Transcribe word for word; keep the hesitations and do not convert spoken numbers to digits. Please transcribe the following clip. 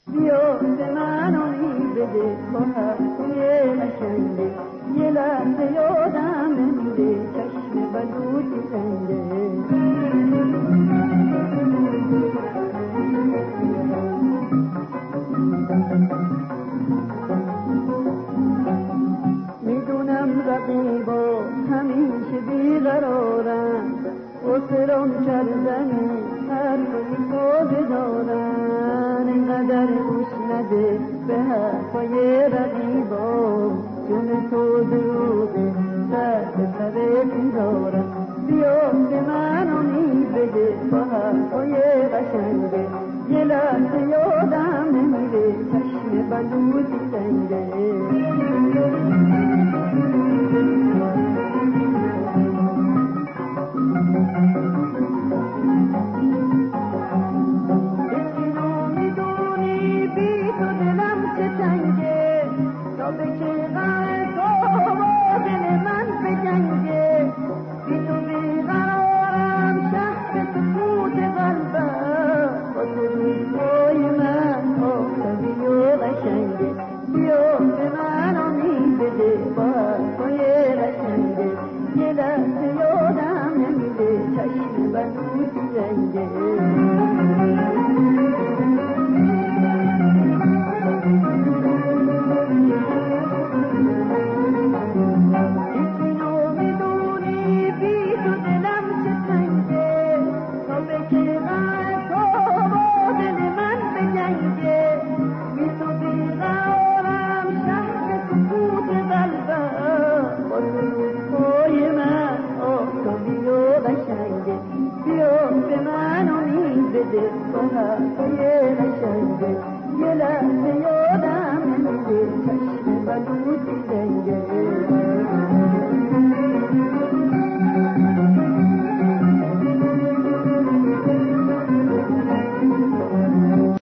بیا به من امید بده با حرفای قشنگه، یه لحظه یادم نمیره چشم بلوطی زنده. میدونم رقیبا همیشه بیقرارن، اصرام کردنی حرفی تازه دارن. اینقدر گوش نده به حرفای رقیبا، جون تو دروغه سر به سر دارن. بیا به من امید بده با حرفای قشنگه، یه لحظه یادم نمیره چشم بلوطی سنگه. یه لحظه یادم نمیره چشم بلوطی